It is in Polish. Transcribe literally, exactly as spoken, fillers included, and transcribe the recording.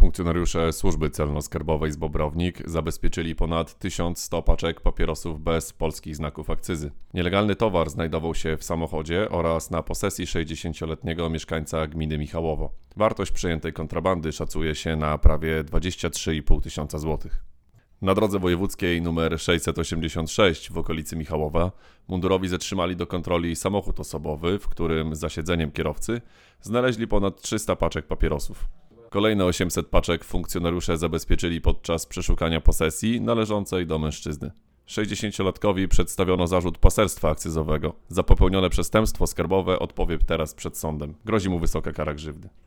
Funkcjonariusze Służby Celno-Skarbowej z Bobrownik zabezpieczyli ponad tysiąc sto paczek papierosów bez polskich znaków akcyzy. Nielegalny towar znajdował się w samochodzie oraz na posesji sześćdziesięcioletniego mieszkańca gminy Michałowo. Wartość przejętej kontrabandy szacuje się na prawie dwadzieścia trzy i pół tysiąca złotych. Na drodze wojewódzkiej nr sześćset osiemdziesiąt sześć w okolicy Michałowa mundurowi zatrzymali do kontroli samochód osobowy, w którym za siedzeniem kierowcy znaleźli ponad trzysta paczek papierosów. Kolejne osiemset paczek funkcjonariusze zabezpieczyli podczas przeszukania posesji należącej do mężczyzny. sześćdziesięciolatkowi przedstawiono zarzut paserstwa akcyzowego. Za popełnione przestępstwo skarbowe odpowie teraz przed sądem. Grozi mu wysoka kara grzywny.